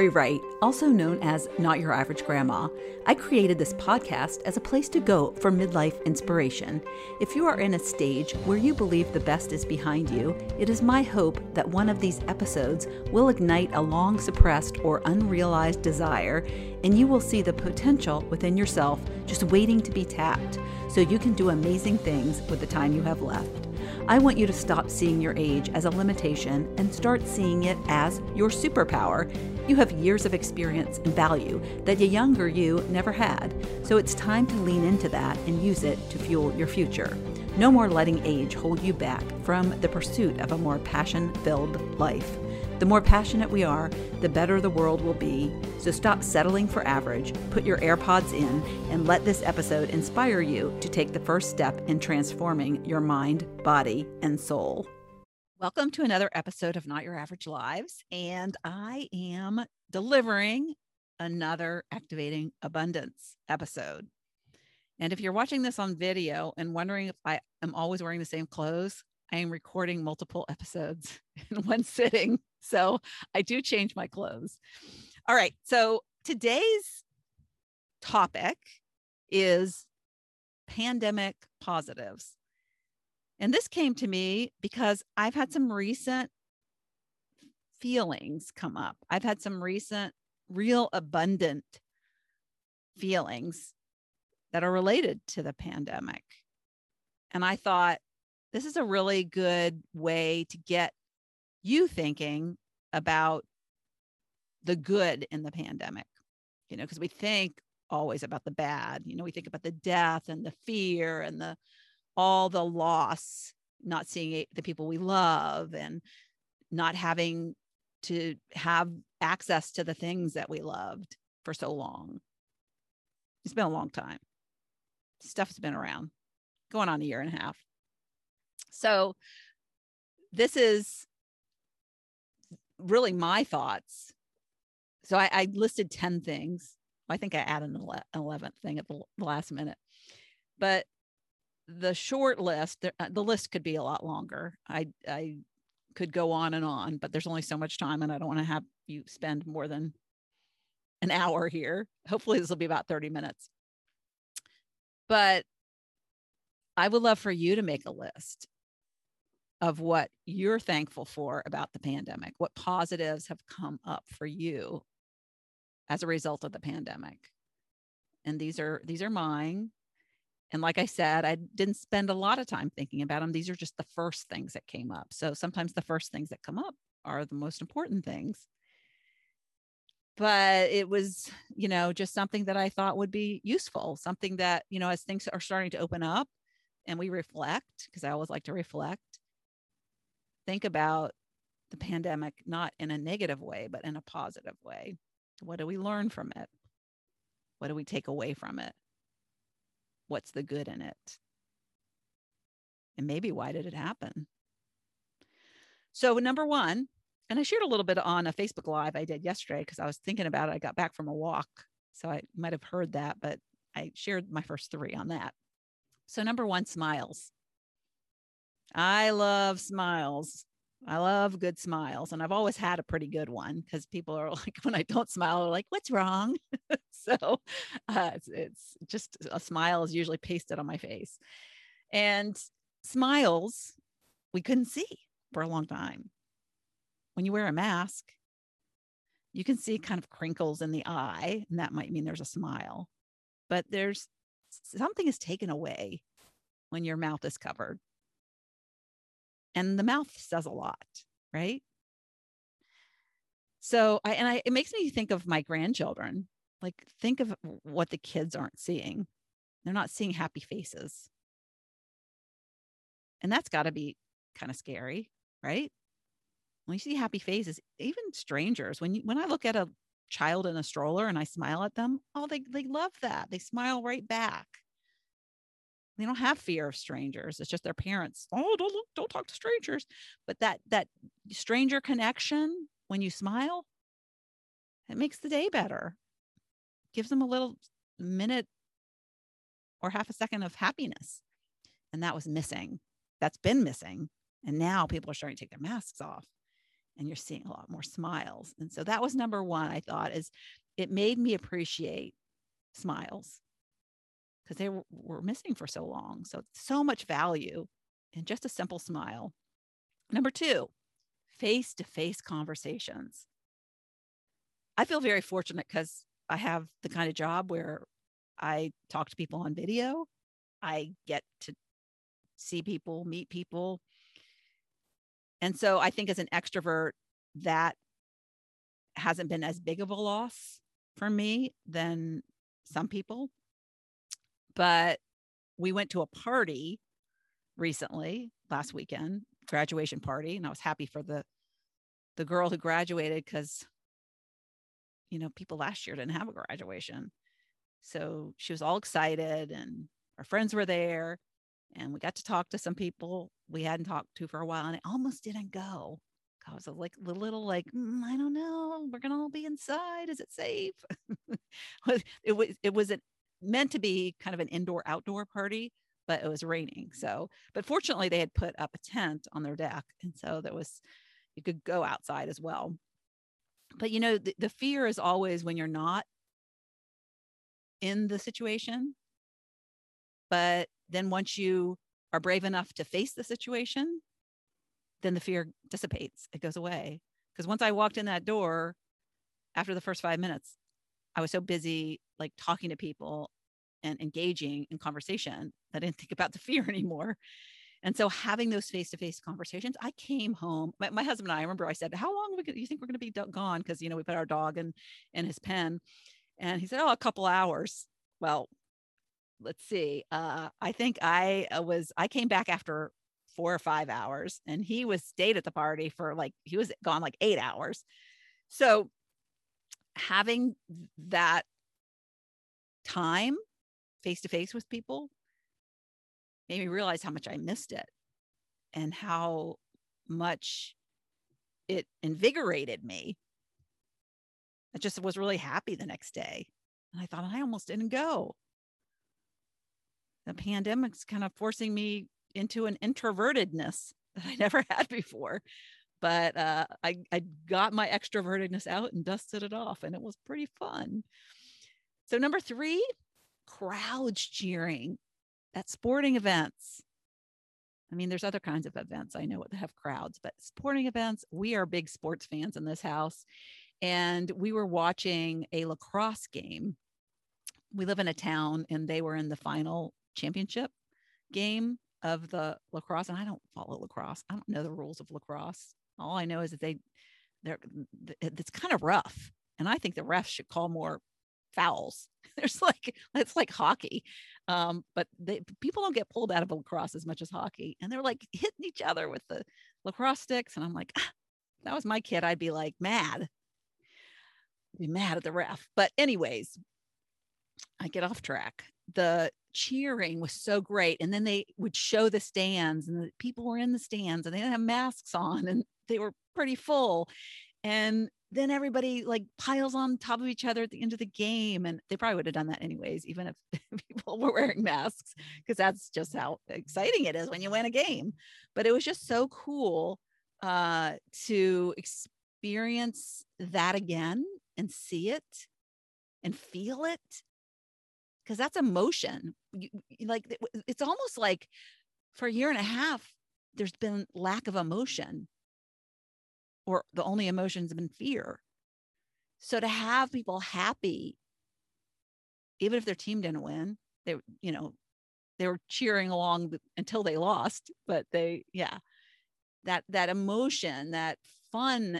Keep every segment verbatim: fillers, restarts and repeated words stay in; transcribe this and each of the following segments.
Lori Wright, also known as Not Your Average Grandma. I created this podcast as a place to go for midlife inspiration. If you are in a stage where you believe the best is behind you, it is my hope that one of these episodes will ignite a long suppressed or unrealized desire, and you will see the potential within yourself just waiting to be tapped, so you can do amazing things with the time you have left. I want you to stop seeing your age as a limitation and start seeing it as your superpower. You have years of experience and value that the younger you never had, so it's time to lean into that and use it to fuel your future. No more letting age hold you back from the pursuit of a more passion-filled life. The more passionate we are, the better the world will be. So stop settling for average, put your AirPods in, and let this episode inspire you to take the first step in transforming your mind, body, and soul. Welcome to another episode of Not Your Average Lives, and I am delivering another Activating Abundance episode. And if you're watching this on video and wondering if I am always wearing the same clothes, I am recording multiple episodes in one sitting. So I do change my clothes. All right. So today's topic is pandemic positives. And this came to me because I've had some recent feelings come up. I've had some recent real abundant feelings that are related to the pandemic. And I thought, this is a really good way to get you thinking about the good in the pandemic, you know, because we think always about the bad. You know, we think about the death and the fear and the all the loss, not seeing the people we love and not having to have access to the things that we loved for so long. It's been a long time. Stuff's been around, going on a year and a half. So this is really my thoughts. So I, I listed ten things. I think I added an eleventh thing at the last minute, but the short list, the, the list could be a lot longer. I, I could go on and on, but there's only so much time and I don't want to have you spend more than an hour here. Hopefully this will be about thirty minutes, but I would love for you to make a list of what you're thankful for about the pandemic, what positives have come up for you as a result of the pandemic. And these are, these are mine. And like I said, I didn't spend a lot of time thinking about them. These are just the first things that came up. So sometimes the first things that come up are the most important things. But it was, you know, just something that I thought would be useful, something that, you know, as things are starting to open up and we reflect, because I always like to reflect, think about the pandemic, not in a negative way, but in a positive way. What do we learn from it? What do we take away from it? What's the good in it? And maybe why did it happen? So number one, and I shared a little bit on a Facebook Live I did yesterday because I was thinking about it. I got back from a walk, so I might have heard that, but I shared my first three on that. So number one, smiles. I love smiles. I love good smiles. And I've always had a pretty good one because people are like, when I don't smile, they're like, what's wrong? so uh, it's, it's just a smile is usually pasted on my face. And smiles, we couldn't see for a long time. When you wear a mask, you can see kind of crinkles in the eye, and that might mean there's a smile. But there's something is taken away when your mouth is covered. And the mouth says a lot, right? So I, and I, it makes me think of my grandchildren. Like, think of what the kids aren't seeing. They're not seeing happy faces. And that's got to be kind of scary, right? When you see happy faces, even strangers, when you, when I look at a child in a stroller and I smile at them, oh, they, they love that. They smile right back. They don't have fear of strangers. It's just their parents. Oh, don't look, don't talk to strangers. But that, that stranger connection, when you smile, it makes the day better. Gives them a little minute or half a second of happiness. And that was missing. That's been missing. And now people are starting to take their masks off. and you're seeing a lot more smiles. And so that was number one, I thought, is it made me appreciate smiles because they were, were missing for so long. So, so much value in just a simple smile. Number two, face-to-face conversations. I feel very fortunate because I have the kind of job where I talk to people on video. I get to see people, meet people. And so I think as an extrovert, that hasn't been as big of a loss for me than some people. But we went to a party recently, last weekend, graduation party, and I was happy for the the girl who graduated because, you know, people last year didn't have a graduation. So she was all excited and our friends were there and we got to talk to some people we hadn't talked to for a while, and I almost didn't go. I was like a little like, mm, I don't know, we're going to all be inside. Is it safe? it was, it was a, meant to be kind of an indoor outdoor party, but it was raining. So, but fortunately they had put up a tent on their deck. And so there was, you could go outside as well. But, you know, the, the fear is always when you're not in the situation. But then once you are brave enough to face the situation, then the fear dissipates. It goes away. Because once I walked in that door, after the first five minutes, I was so busy like talking to people and engaging in conversation that I didn't think about the fear anymore. And so having those face-to-face conversations, I came home. My, my husband and I, I remember I said, how long are we gonna, you think we're going to be gone? Because, you know, we put our dog in, in his pen. And he said, oh, a couple hours. Well, let's see. Uh, I think I was, I came back after four or five hours and he was stayed at the party for like, he was gone like eight hours. So having that time face-to-face with people made me realize how much I missed it and how much it invigorated me. I just was really happy the next day. And I thought, I almost didn't go. The pandemic's kind of forcing me into an introvertedness that I never had before. But uh, I, I got my extrovertedness out and dusted it off, and it was pretty fun. So number three, crowds cheering at sporting events. I mean, there's other kinds of events I know that have crowds, but sporting events, we are big sports fans in this house. And we were watching a lacrosse game. We live in a town and they were in the final championship game of the lacrosse. And I don't follow lacrosse. I don't know the rules of lacrosse. All I know is that they, they're, it's kind of rough. And I think the refs should call more fouls. There's like, it's like hockey. Um, but they, people don't get pulled out of lacrosse as much as hockey. And they're like hitting each other with the lacrosse sticks. And I'm like, ah, if that was my kid, I'd be like mad. I'd be mad at the ref. But anyways, I get off track. The cheering was so great. And then they would show the stands and the people were in the stands and they didn't have masks on and they were pretty full. And then everybody like piles on top of each other at the end of the game. And they probably would have done that anyways, even if people were wearing masks, because that's just how exciting it is when you win a game. But it was just so cool uh, to experience that again and see it and feel it. Because that's emotion. You, like it's almost like for a year and a half, there's been lack of emotion, or the only emotions have been fear. So to have people happy, even if their team didn't win, they, you know, they were cheering along until they lost. But they, yeah, that that emotion, that fun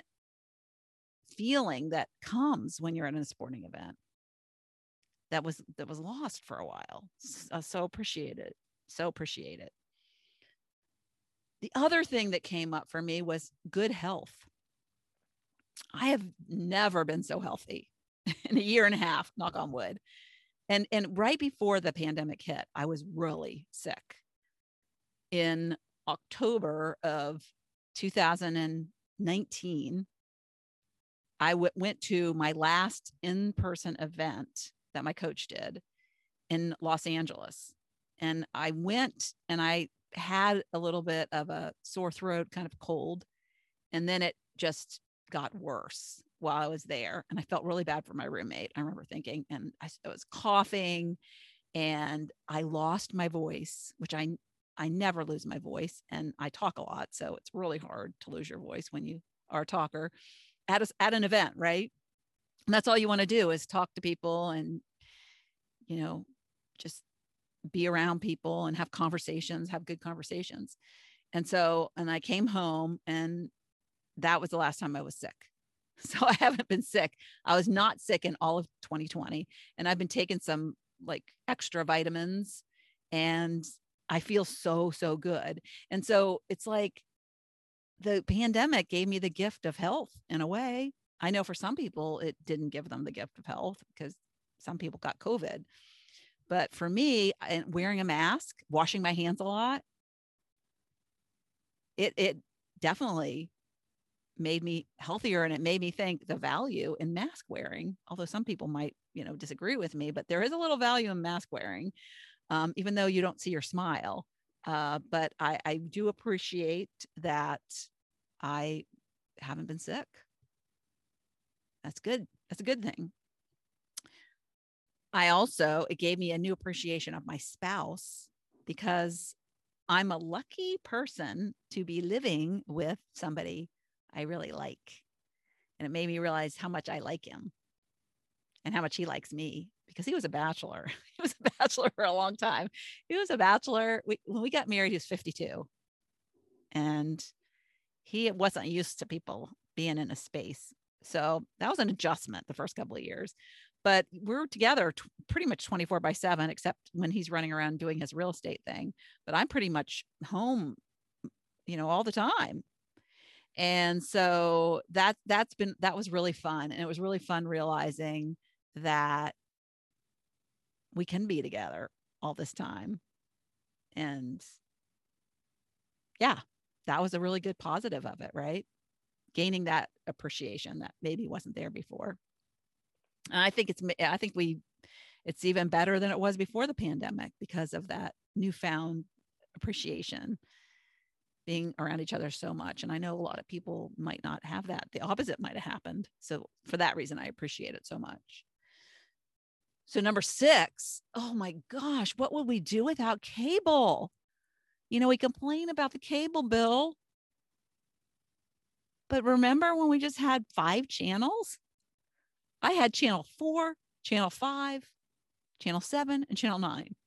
feeling that comes when you're in a sporting event. That was that was lost for a while. So, so appreciate it. So appreciate it. The other thing that came up for me was good health. I have never been so healthy in a year and a half, knock on wood. And, and right before the pandemic hit, I was really sick. In October of two thousand nineteen, I w- went to my last in-person event that my coach did in Los Angeles. And I went and I had a little bit of a sore throat, kind of cold. And then it just got worse while I was there. And I felt really bad for my roommate. I remember thinking, and I, I was coughing and I lost my voice, which I, I never lose my voice. And I talk a lot. So it's really hard to lose your voice when you are a talker at a, at an event, right? And that's all you want to do is talk to people and, you know, just be around people and have conversations, have good conversations. And so, and I came home and that was the last time I was sick. So I haven't been sick. I was not sick in all of twenty twenty. And I've been taking some like extra vitamins and I feel so, so good. And so it's like the pandemic gave me the gift of health in a way. I know for some people, it didn't give them the gift of health because some people got COVID. But for me, wearing a mask, washing my hands a lot, it, it definitely made me healthier. And it made me think the value in mask wearing, although some people might, you know, disagree with me, but there is a little value in mask wearing, um, even though you don't see your smile. Uh, but I, I do appreciate that I haven't been sick. That's good. That's a good thing. I also, it gave me a new appreciation of my spouse because I'm a lucky person to be living with somebody I really like. And it made me realize how much I like him and how much he likes me because he was a bachelor. He was a bachelor for a long time. He was a bachelor. We, when we got married, he was fifty-two. And he wasn't used to people being in a space. So that was an adjustment the first couple of years. But we're together t- pretty much twenty-four by seven, except when he's running around doing his real estate thing. But I'm pretty much home, you know, all the time. And so that that's been that was really fun. And it was really fun realizing that we can be together all this time. And yeah, that was a really good positive of it, right? Gaining that appreciation that maybe wasn't there before. And I think it's, I think we, it's even better than it was before the pandemic because of that newfound appreciation, being around each other so much. And I know a lot of people might not have that. The opposite might have happened. So for that reason, I appreciate it so much. So number six, oh my gosh, what would we do without cable? You know, we complain about the cable bill, but remember when we just had five channels? I had channel four, channel five, channel seven, and channel nine.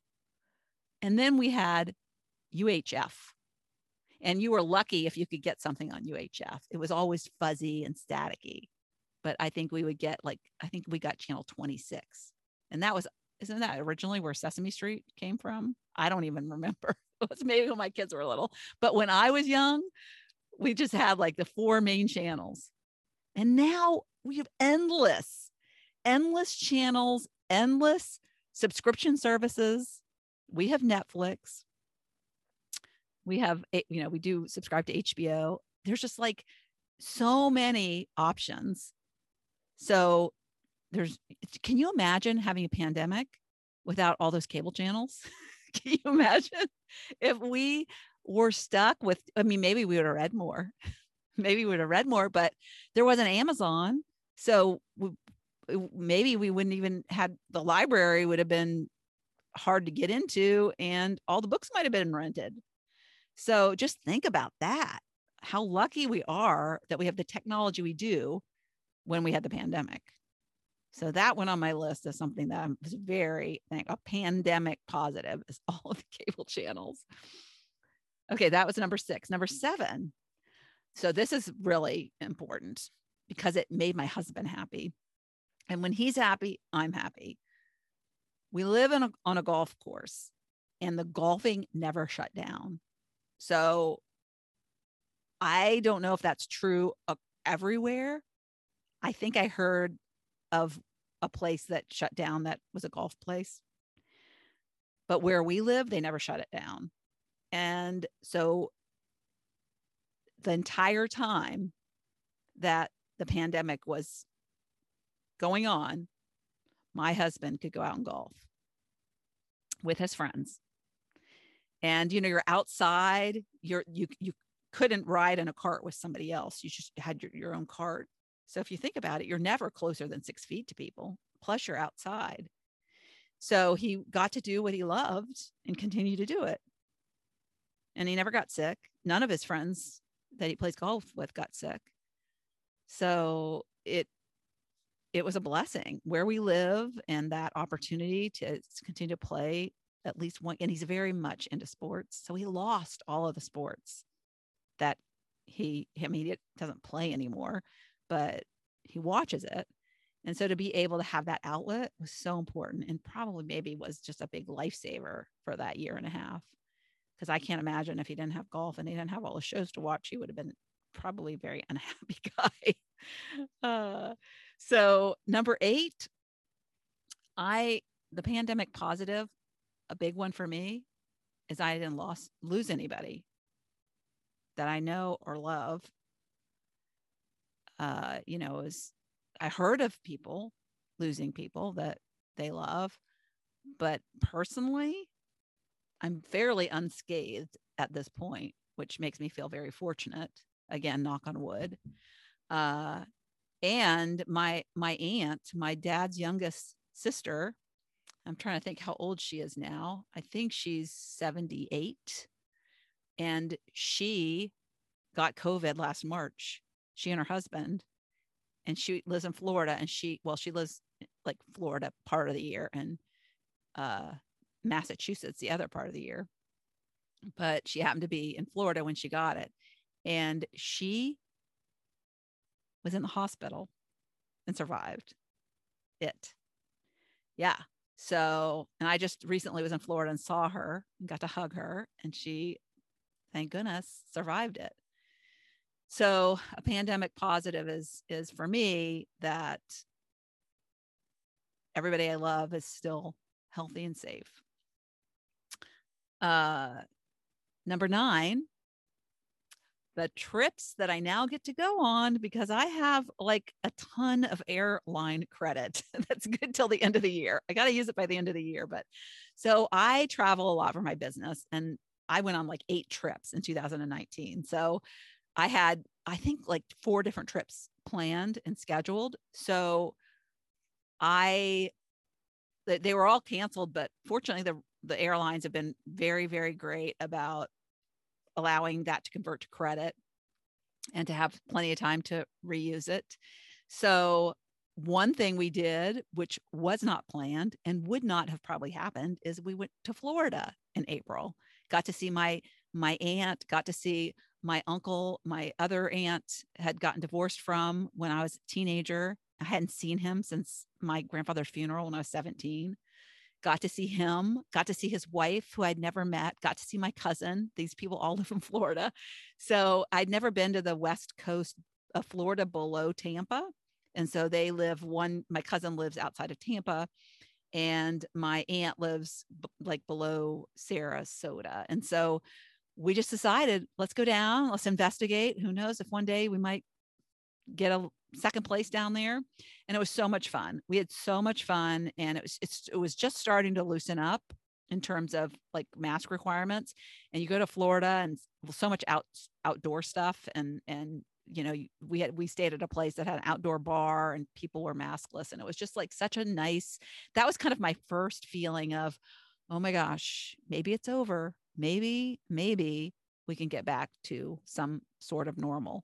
And then we had U H F. And you were lucky if you could get something on U H F. It was always fuzzy and staticky. But I think we would get like, I think we got channel twenty-six. And that was, isn't that originally where Sesame Street came from? I don't even remember. It was maybe when my kids were little. But when I was young, we just had like the four main channels. And now we have endless, endless channels, endless subscription services. We have Netflix. We have, you know, we do subscribe to H B O. There's just like so many options. So there's, can you imagine having a pandemic without all those cable channels? Can you imagine if we were stuck with, I mean, maybe we would have read more. Maybe we would have read more, but there wasn't Amazon. So we, maybe we wouldn't even had, the library would have been hard to get into and all the books might've been rented. So just think about that, how lucky we are that we have the technology we do when we had the pandemic. So that went on my list as something that I was very, I think, a pandemic positive is all of the cable channels. Okay, that was number six. Number seven. So this is really important because it made my husband happy. And when he's happy, I'm happy. We live in a, on a golf course and the golfing never shut down. So I don't know if that's true everywhere. I think I heard of a place that shut down that was a golf place. But where we live, they never shut it down. And so the entire time that the pandemic was going on, my husband could go out and golf with his friends. And, you know, you're outside, you're, you, you couldn't ride in a cart with somebody else. You just had your, your own cart. So if you think about it, you're never closer than six feet to people, plus you're outside. So he got to do what he loved and continue to do it. And he never got sick. None of his friends that he plays golf with got sick. So it, it was a blessing where we live and that opportunity to continue to play at least one. And he's very much into sports. So he lost all of the sports that he, I mean, it doesn't play anymore, but he watches it. And so to be able to have that outlet was so important, and probably maybe was just a big lifesaver for that year and a half. Because I can't imagine if he didn't have golf and he didn't have all the shows to watch, he would have been probably a very unhappy guy. Uh, so number eight, I, the pandemic positive, a big one for me is I didn't lost, lose anybody that I know or love. Uh, you know, is I heard of people losing people that they love, but personally, I'm fairly unscathed at this point, which makes me feel very fortunate. Again, knock on wood. Uh, and my my aunt, my dad's youngest sister, I'm trying to think how old she is now. I think she's seventy-eight, and she got COVID last March. She and her husband, and she lives in Florida. And she, well, she lives like Florida part of the year, and uh, Massachusetts the other part of the year. But she happened to be in Florida when she got it, and she was in the hospital and survived it. Yeah. So, and I just recently was in Florida and saw her and got to hug her, and she, thank goodness, survived it. So a pandemic positive is, is for me that everybody I love is still healthy and safe. Uh, number nine, the trips that I now get to go on, because I have like a ton of airline credit that's good till the end of the year. I got to use it by the end of the year. But so I travel a lot for my business, and I went on like eight trips in two thousand nineteen. So I had, I think like four different trips planned and scheduled. So I, they were all canceled, but fortunately the, the airlines have been very, very great about allowing that to convert to credit and to have plenty of time to reuse it. So one thing we did, which was not planned and would not have probably happened, is we went to Florida in April, got to see my, my aunt, got to see my uncle. My other aunt had gotten divorced from when I was a teenager. I hadn't seen him since my grandfather's funeral when I was seventeen. Got to see him, got to see his wife, who I'd never met, got to see my cousin. These people all live in Florida. So I'd never been to the West Coast of Florida below Tampa. And so they live one, my cousin lives outside of Tampa, and my aunt lives b- like below Sarasota. And so we just decided, let's go down, let's investigate. Who knows if one day we might get a second place down there. And it was so much fun. We had so much fun, and it was, it's, it was just starting to loosen up in terms of like mask requirements. And you go to Florida and so much out outdoor stuff. And, and, you know, we had, we stayed at a place that had an outdoor bar and people were maskless. And it was just like such a nice, that was kind of my first feeling of, oh my gosh, maybe it's over. Maybe, maybe we can get back to some sort of normal.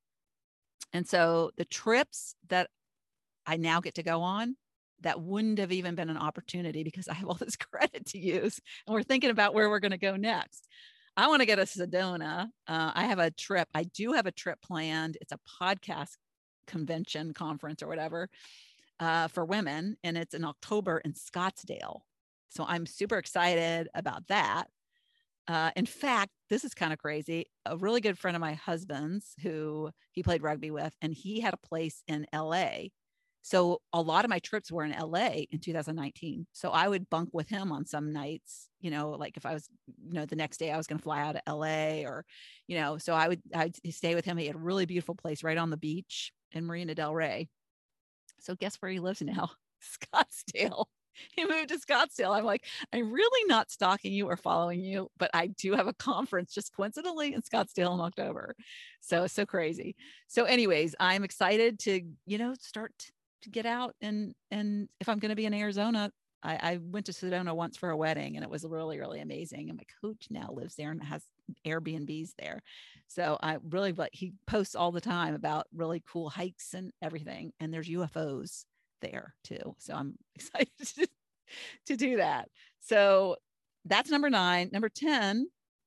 And so the trips that I now get to go on, that wouldn't have even been an opportunity because I have all this credit to use, and we're thinking about where we're going to go next. I want to get to Sedona. Uh, I have a trip. I do have a trip planned. It's a podcast convention conference or whatever uh, for women. And it's in October in Scottsdale. So I'm super excited about that. Uh, in fact, this is kind of crazy. A really good friend of my husband's, who he played rugby with, and he had a place in L A. So a lot of my trips were in L A in two thousand nineteen. So I would bunk with him on some nights, you know, like if I was, you know, the next day I was going to fly out to L A, or, you know, so I would, I'd stay with him. He had a really beautiful place right on the beach in Marina del Rey. So guess where he lives now? Scottsdale. he moved to Scottsdale. I'm like, I'm really not stalking you or following you, but I do have a conference just coincidentally in Scottsdale in October. So it's so crazy. So anyways, I'm excited to, you know, start to get out and, and if I'm going to be in Arizona, I, I went to Sedona once for a wedding and it was really, really amazing. And my coach now lives there and has Airbnbs there. So I really, but he posts all the time about really cool hikes and everything. And there's U F Os there too. So I'm excited to, to do that. So that's number nine. Number ten.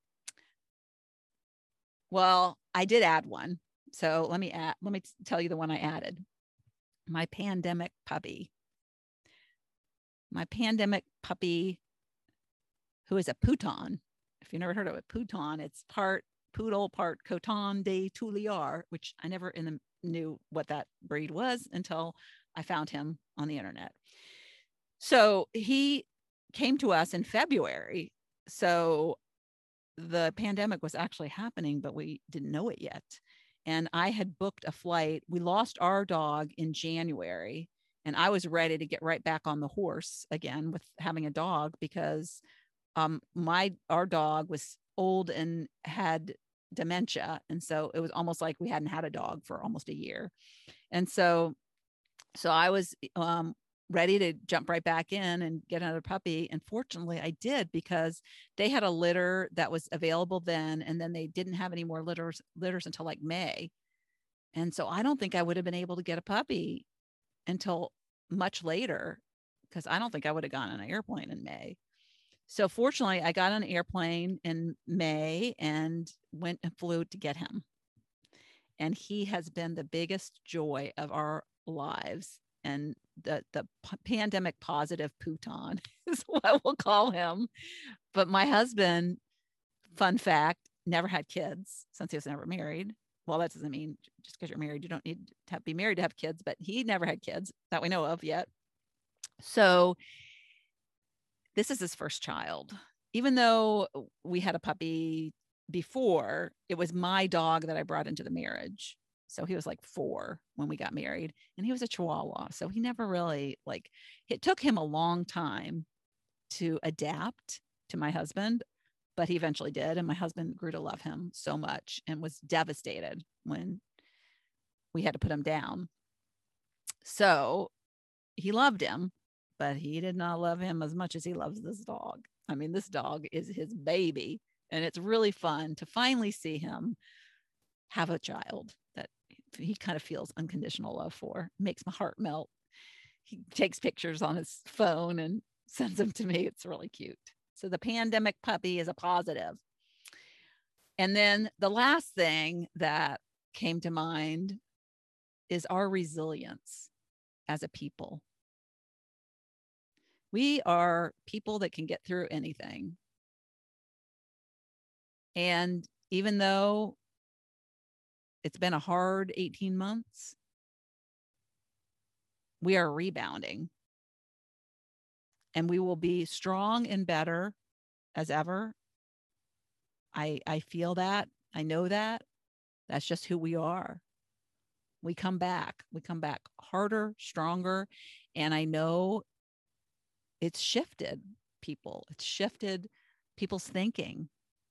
Well, I did add one. So let me add, let me tell you the one I added. My pandemic puppy. My pandemic puppy, who is a Pouton. If you've never heard of a Pouton, it's part poodle, part Coton de Tuileries, which I never in the, knew what that breed was until I found him on the internet. So he came to us in February. So the pandemic was actually happening, but we didn't know it yet. And I had booked a flight. We lost our dog in January. And I was ready to get right back on the horse again with having a dog because um, my our dog was old and had dementia. And so it was almost like we hadn't had a dog for almost a year. And so, so I was um, ready to jump right back in and get another puppy. And fortunately I did because they had a litter that was available then. And then they didn't have any more litters, litters until like May. And so I don't think I would have been able to get a puppy until much later because I don't think I would have gone on an airplane in May. So fortunately, I got on an airplane in May and went and flew to get him. And he has been the biggest joy of our lives. And the, the p- pandemic positive Pouton is what we'll call him. But my husband, fun fact, never had kids since he was never married. Well, that doesn't mean just because you're married, you don't need to have, be married to have kids, but he never had kids that we know of yet. So this is his first child. Even though we had a puppy before, it was my dog that I brought into the marriage. So he was like four when we got married and he was a Chihuahua. So he never really like, it took him a long time to adapt to my husband, but he eventually did. And my husband grew to love him so much and was devastated when we had to put him down. So he loved him, but he did not love him as much as he loves this dog. I mean, this dog is his baby. And it's really fun to finally see him have a child that he kind of feels unconditional love for. It makes my heart melt. He takes pictures on his phone and sends them to me. It's really cute. So the pandemic puppy is a positive. And then the last thing that came to mind is our resilience as a people. We are people that can get through anything. And even though it's been a hard eighteen months, we are rebounding. And we will be strong and better as ever. I, I feel that. I know that. That's just who we are. We come back. We come back harder, stronger. And I know it's shifted people. It's shifted people's thinking.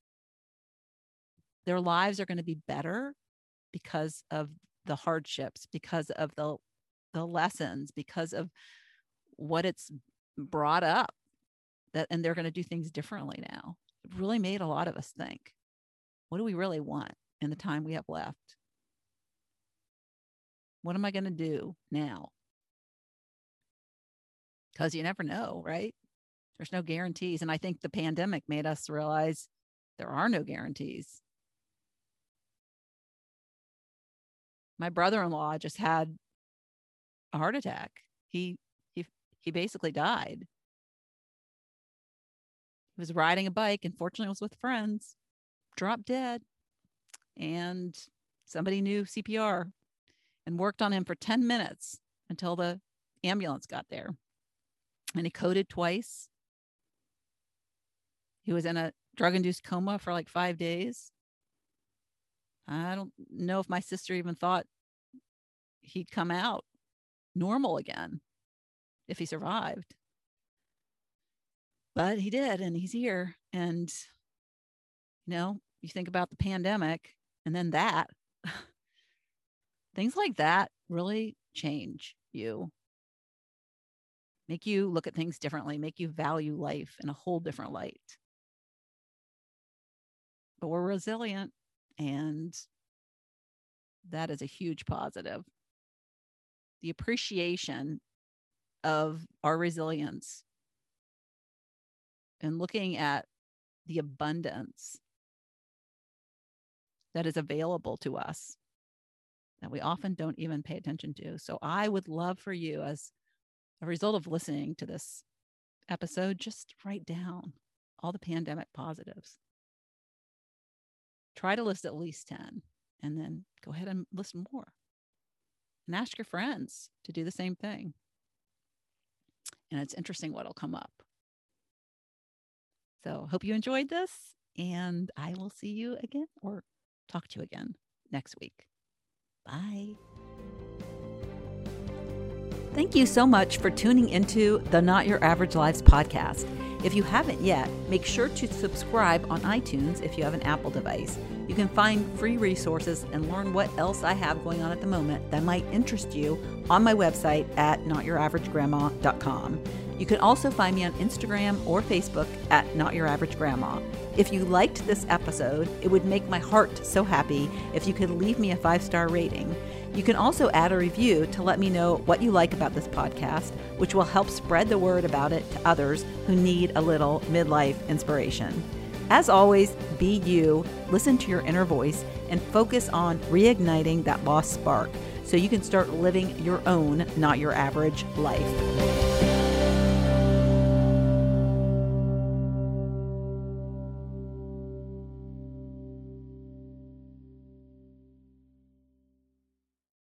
Their lives are going to be better because of the hardships, because of the, the lessons, because of what it's brought up. That, and they're going to do things differently now. It really made a lot of us think, what do we really want in the time we have left? What am I going to do now? Because you never know, right? There's no guarantees. And I think the pandemic made us realize there are no guarantees. My brother-in-law just had a heart attack. He he he basically died. He was riding a bike, and fortunately was with friends, dropped dead. And somebody knew C P R and worked on him for ten minutes until the ambulance got there. And he coded twice. He was in a drug-induced coma for like five days. I don't know if my sister even thought he'd come out normal again if he survived. But he did, and he's here. And, you know, you think about the pandemic and then that, things like that really change you, make you look at things differently, make you value life in a whole different light. But we're resilient, and that is a huge positive. The appreciation of our resilience and looking at the abundance that is available to us that we often don't even pay attention to. So I would love for you, as a result of listening to this episode, just write down all the pandemic positives. Try to list at least ten, and then go ahead and list more. And ask your friends to do the same thing. And it's interesting what'll come up. So hope you enjoyed this, and I will see you again, or talk to you again next week. Bye. Thank you so much for tuning into the Not Your Average Lives podcast. If you haven't yet, make sure to subscribe on iTunes if you have an Apple device. You can find free resources and learn what else I have going on at the moment that might interest you on my website at not your average grandma dot com. You can also find me on Instagram or Facebook at Not Your Average Grandma. If you liked this episode, it would make my heart so happy if you could leave me a five-star rating. You can also add a review to let me know what you like about this podcast, which will help spread the word about it to others who need a little midlife inspiration. As always, be you, listen to your inner voice, and focus on reigniting that lost spark so you can start living your own, not your average life.